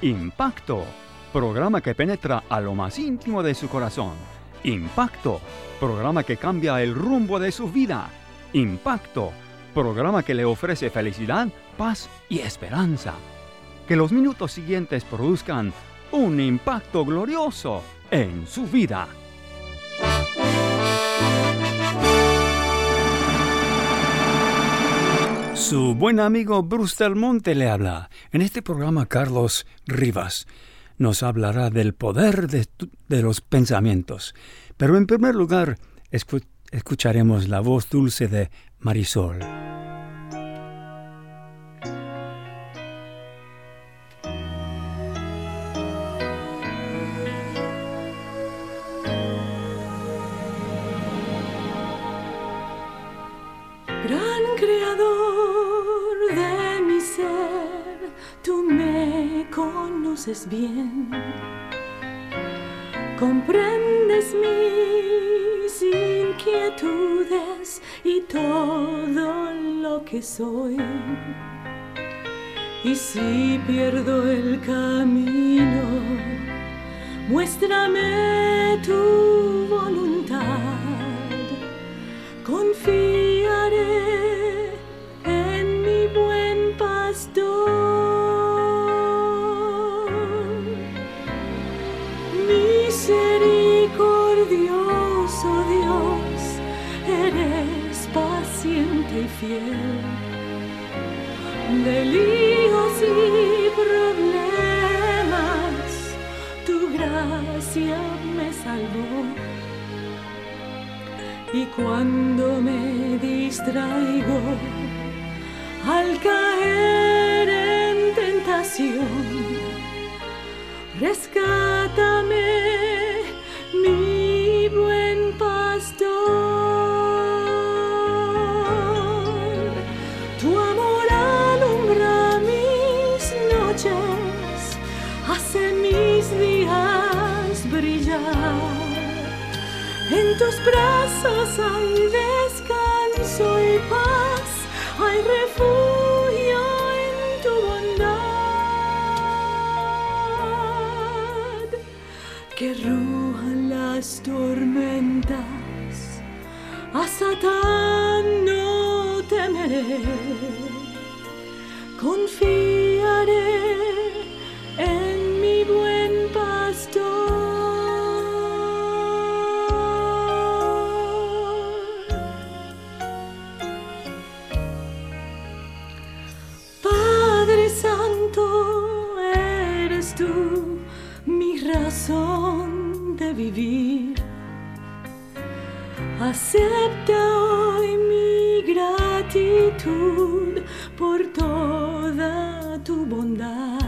Impacto, programa que penetra a lo más íntimo de su corazón. Impacto, programa que cambia el rumbo de su vida. Impacto, programa que le ofrece felicidad, paz y esperanza. Que los minutos siguientes produzcan un impacto glorioso en su vida. Su buen amigo Bruce Del Monte le habla. En este programa, Carlos Rivas nos hablará del poder de los pensamientos. Pero en primer lugar, escucharemos la voz dulce de Marisol. Gran creador de mi ser, tú me conoces bien. Comprendes mis inquietudes y todo lo que soy. Y si pierdo el camino, muéstrame tu voluntad. Confiaré en mi buen pastor. Misericordioso Dios, eres paciente y fiel. De líos y problemas, tu gracia me salvó. Y cuando me distraigo, al caer en tentación, rescátame, mi buen pastor. Tu amor alumbra mis noches, hace mis días brillar. En tus brazos hay descanso y paz, hay refugio en tu bondad. Que rujan las tormentas, a Satán no temeré. Confiaré en mi buen pastor. Tú, mi razón de vivir, acepta hoy mi gratitud por toda tu bondad.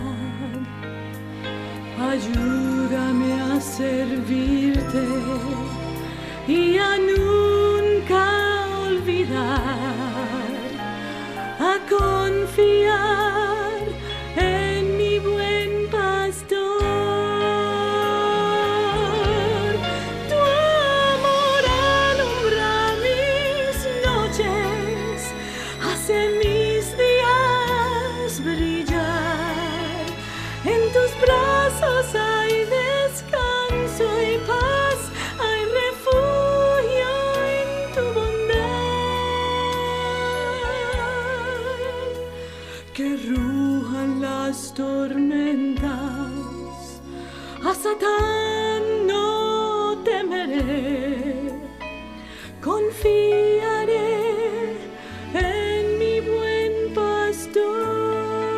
Ayúdame a servirte y a nunca olvidar, a confiar en mi buen pastor. Tu amor alumbra mis noches, hace mis días brillar. En tus brazos hay descanso y paz, hay refugio en tu bondad. Que rujan las tormentas, a Satán no temeré. Confiaré en mi buen pastor.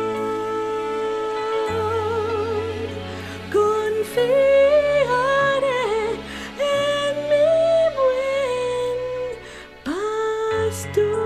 Confiaré en mi buen pastor.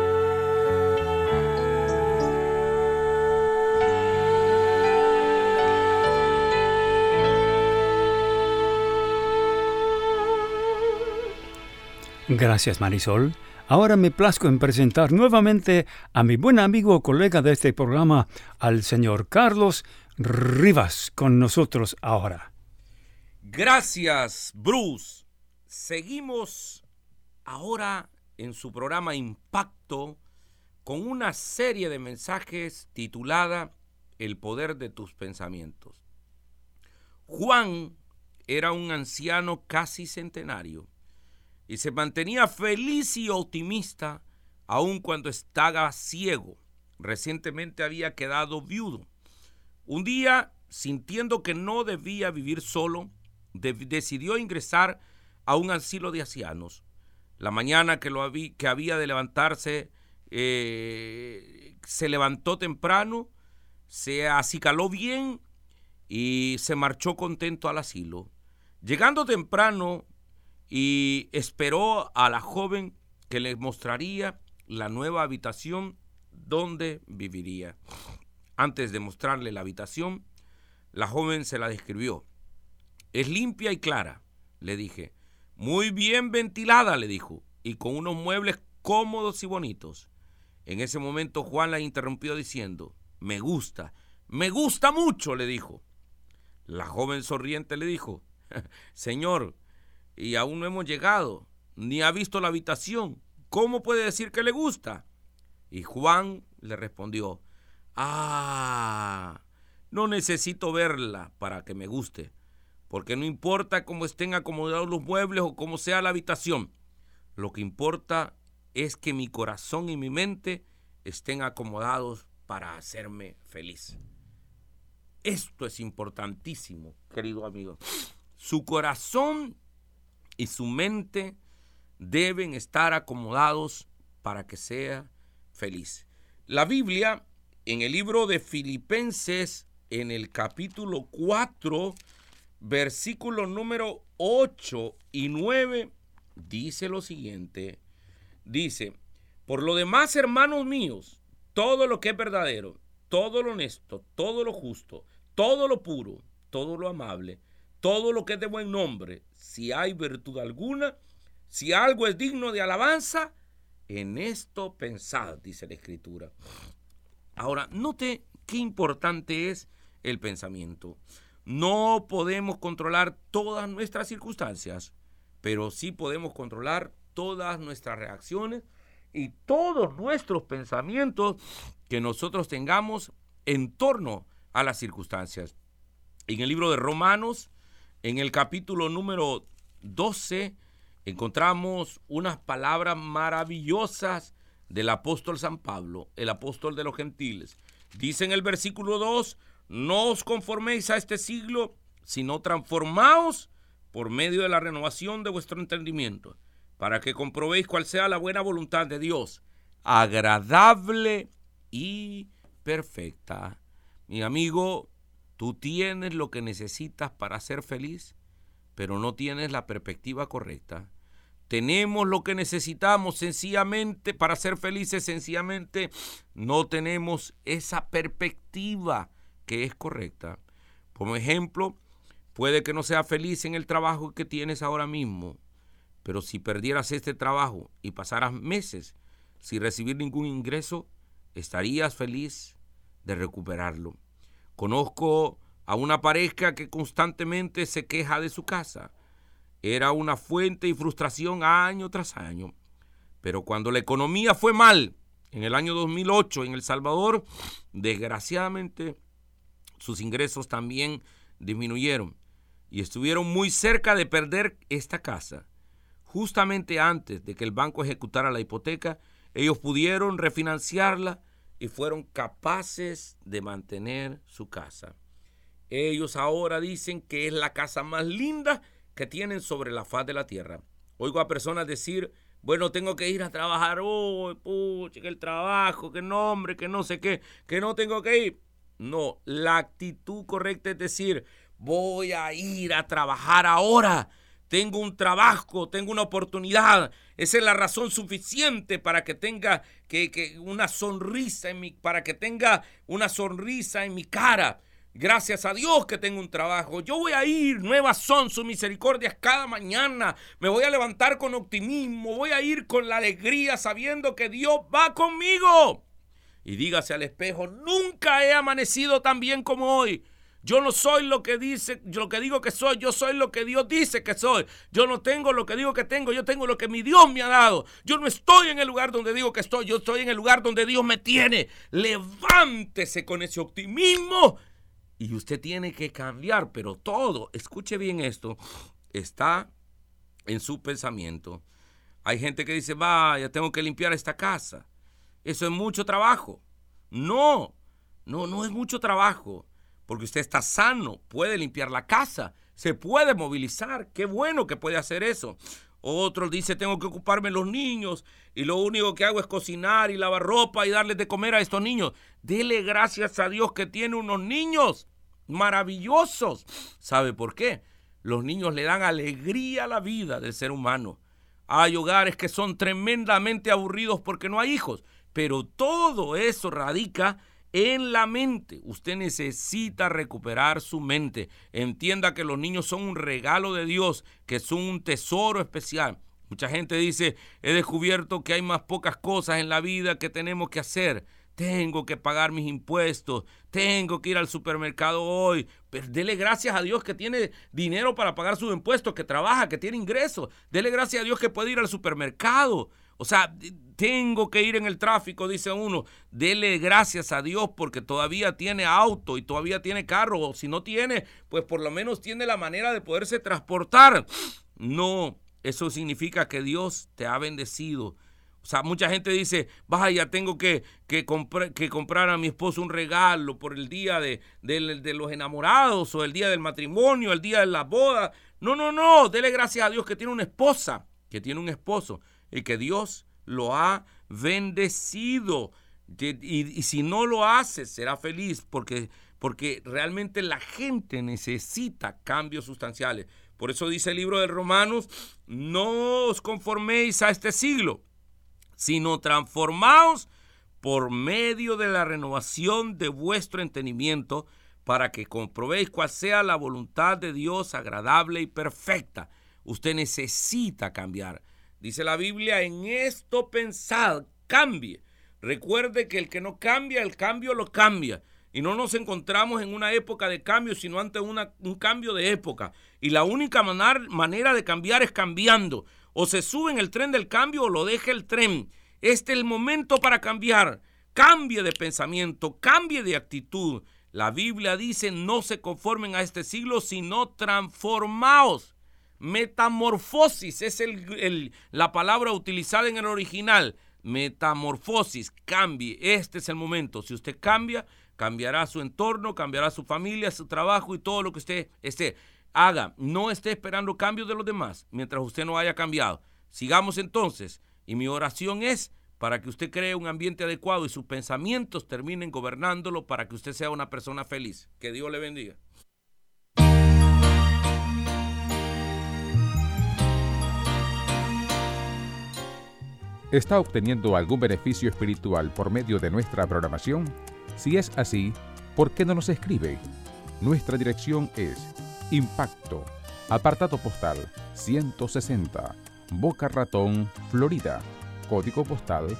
Gracias, Marisol. Ahora me plazco en presentar nuevamente a mi buen amigo o colega de este programa, al señor Carlos Rivas, con nosotros ahora. Gracias, Bruce. Seguimos ahora en su programa Impacto con una serie de mensajes titulada el poder de tus pensamientos. Juan era un anciano casi centenario y se mantenía feliz y optimista aun cuando estaba ciego. Recientemente había quedado viudo. Un día, sintiendo que no debía vivir solo, decidió ingresar a un asilo de ancianos. La mañana que había de levantarse, se levantó temprano, se acicaló bien y se marchó contento al asilo. Llegando temprano, y esperó a la joven que le mostraría la nueva habitación donde viviría. Antes de mostrarle la habitación, la joven se la describió. Es limpia y clara, le dije. Muy bien ventilada, le dijo, y con unos muebles cómodos y bonitos. En ese momento Juan la interrumpió diciendo, me gusta mucho, le dijo. La joven sonriente le dijo, señor, y aún no hemos llegado, ni ha visto la habitación. ¿Cómo puede decir que le gusta? Y Juan le respondió, no necesito verla para que me guste, porque no importa cómo estén acomodados los muebles o cómo sea la habitación. Lo que importa es que mi corazón y mi mente estén acomodados para hacerme feliz. Esto es importantísimo, querido amigo. Su corazón y su mente deben estar acomodados para que sea feliz. La Biblia, en el libro de Filipenses, en el capítulo 4, versículo número 8 y 9, dice lo siguiente. Dice, por lo demás, hermanos míos, todo lo que es verdadero, todo lo honesto, todo lo justo, todo lo puro, todo lo amable, todo lo que es de buen nombre, si hay virtud alguna, si algo es digno de alabanza, en esto pensad, dice la Escritura. Ahora, note qué importante es el pensamiento. No podemos controlar todas nuestras circunstancias, pero sí podemos controlar todas nuestras reacciones y todos nuestros pensamientos que nosotros tengamos en torno a las circunstancias. En el libro de Romanos, en el capítulo número 12, encontramos unas palabras maravillosas del apóstol San Pablo, el apóstol de los gentiles. Dice en el versículo 2, no os conforméis a este siglo, sino transformaos por medio de la renovación de vuestro entendimiento, para que comprobéis cuál sea la buena voluntad de Dios, agradable y perfecta. Mi amigo, tú tienes lo que necesitas para ser feliz, pero no tienes la perspectiva correcta. Tenemos lo que necesitamos sencillamente para ser felices, sencillamente no tenemos esa perspectiva que es correcta. Como ejemplo, puede que no seas feliz en el trabajo que tienes ahora mismo, pero si perdieras este trabajo y pasaras meses sin recibir ningún ingreso, estarías feliz de recuperarlo. Conozco a una pareja que constantemente se queja de su casa. Era una fuente de frustración año tras año. Pero cuando la economía fue mal, en el año 2008 en El Salvador, desgraciadamente sus ingresos también disminuyeron y estuvieron muy cerca de perder esta casa. Justamente antes de que el banco ejecutara la hipoteca, ellos pudieron refinanciarla y fueron capaces de mantener su casa. Ellos ahora dicen que es la casa más linda que tienen sobre la faz de la tierra. Oigo a personas decir, bueno, tengo que ir a trabajar hoy, pucha, que el trabajo, que no, hombre, que no sé qué, que no tengo que ir. No, la actitud correcta es decir, voy a ir a trabajar ahora. Tengo un trabajo, tengo una oportunidad. Esa es la razón suficiente para que tenga una sonrisa para que tenga una sonrisa en mi cara. Gracias a Dios que tengo un trabajo. Yo voy a ir, nuevas son sus misericordias cada mañana. Me voy a levantar con optimismo, voy a ir con la alegría sabiendo que Dios va conmigo. Y dígase al espejo, nunca he amanecido tan bien como hoy. Yo no soy lo que digo que soy, yo soy lo que Dios dice que soy. Yo no tengo lo que digo que tengo, yo tengo lo que mi Dios me ha dado. Yo no estoy en el lugar donde digo que estoy, yo estoy en el lugar donde Dios me tiene. Levántese con ese optimismo y usted tiene que cambiar, pero todo, escuche bien esto, está en su pensamiento. Hay gente que dice, vaya, tengo que limpiar esta casa. Eso es mucho trabajo. No es mucho trabajo. Porque usted está sano, puede limpiar la casa, se puede movilizar. Qué bueno que puede hacer eso. Otros dicen, tengo que ocuparme de los niños y lo único que hago es cocinar y lavar ropa y darles de comer a estos niños. Dele gracias a Dios que tiene unos niños maravillosos. ¿Sabe por qué? Los niños le dan alegría a la vida del ser humano. Hay hogares que son tremendamente aburridos porque no hay hijos, pero todo eso radica en la mente. Usted necesita recuperar su mente. Entienda que los niños son un regalo de Dios, que son un tesoro especial. Mucha gente dice, he descubierto que hay más pocas cosas en la vida que tenemos que hacer. Tengo que pagar mis impuestos, tengo que ir al supermercado hoy. Pero dele gracias a Dios que tiene dinero para pagar sus impuestos, que trabaja, que tiene ingresos. Dele gracias a Dios que puede ir al supermercado. O sea, tengo que ir en el tráfico, dice uno. Dele gracias a Dios porque todavía tiene auto y todavía tiene carro. O si no tiene, pues por lo menos tiene la manera de poderse transportar. No, eso significa que Dios te ha bendecido. O sea, mucha gente dice, vaya, tengo que comprar a mi esposo un regalo por el día de los enamorados o el día del matrimonio, el día de la boda. No, dele gracias a Dios que tiene una esposa, que tiene un esposo y que Dios lo ha bendecido. Y si no lo hace, será feliz porque realmente la gente necesita cambios sustanciales. Por eso dice el libro de Romanos, no os conforméis a este siglo, sino transformaos por medio de la renovación de vuestro entendimiento para que comprobéis cuál sea la voluntad de Dios agradable y perfecta. Usted necesita cambiar. Dice la Biblia, en esto pensad, cambie. Recuerde que el que no cambia, el cambio lo cambia. Y no nos encontramos en una época de cambio, sino ante un cambio de época. Y la única manera de cambiar es cambiando. O se sube en el tren del cambio o lo deja el tren. Este es el momento para cambiar. Cambie de pensamiento, cambie de actitud. La Biblia dice, no se conformen a este siglo, sino transformaos. Metamorfosis es la palabra utilizada en el original. Metamorfosis, cambie. Este es el momento. Si usted cambia, cambiará su entorno, cambiará su familia, su trabajo y todo lo que usted haga. No esté esperando cambios de los demás mientras usted no haya cambiado. Sigamos entonces. Y mi oración es para que usted cree un ambiente adecuado y sus pensamientos terminen gobernándolo para que usted sea una persona feliz. Que Dios le bendiga. ¿Está obteniendo algún beneficio espiritual por medio de nuestra programación? Si es así, ¿por qué no nos escribe? Nuestra dirección es Impacto, apartado postal 160, Boca Ratón, Florida, código postal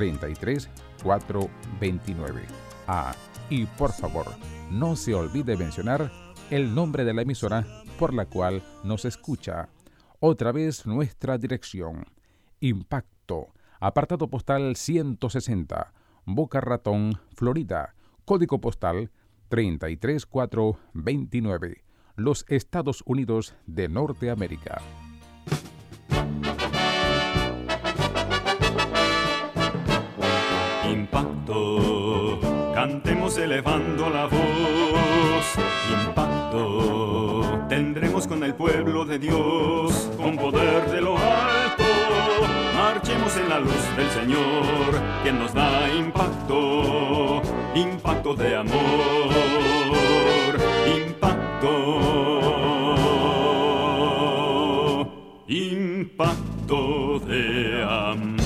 33429. Y por favor, no se olvide mencionar el nombre de la emisora por la cual nos escucha. Otra vez nuestra dirección, Impacto, apartado postal 160, Boca Ratón, Florida, código postal 33429, los Estados Unidos de Norteamérica. Impacto, cantemos elevando la voz. Impacto, tendremos con el pueblo de Dios, con poder de lo alto. Marchemos en la luz del Señor, quien nos da impacto, impacto de amor, impacto de amor.